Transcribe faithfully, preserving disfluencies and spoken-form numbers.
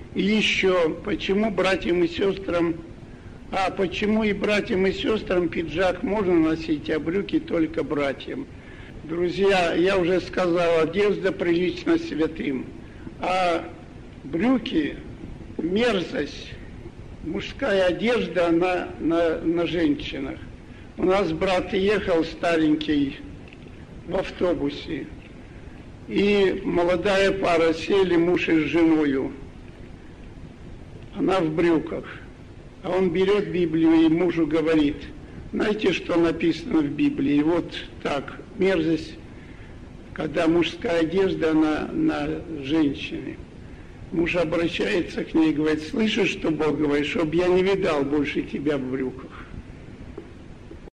И еще, почему братьям и сестрам, а почему и братьям и сестрам пиджак можно носить, а брюки только братьям? Друзья, я уже сказал, одежда прилична святым, а брюки – мерзость. Мужская одежда, она на, на женщинах. У нас брат ехал старенький в автобусе, и молодая пара сели, муж и с женою. Она в брюках. А он берет Библию и мужу говорит: знаете, что написано в Библии? И вот так, мерзость, когда мужская одежда на, на женщине. Муж обращается к ней и говорит: слышишь, что Бог говорит, чтобы я не видал больше тебя в брюках.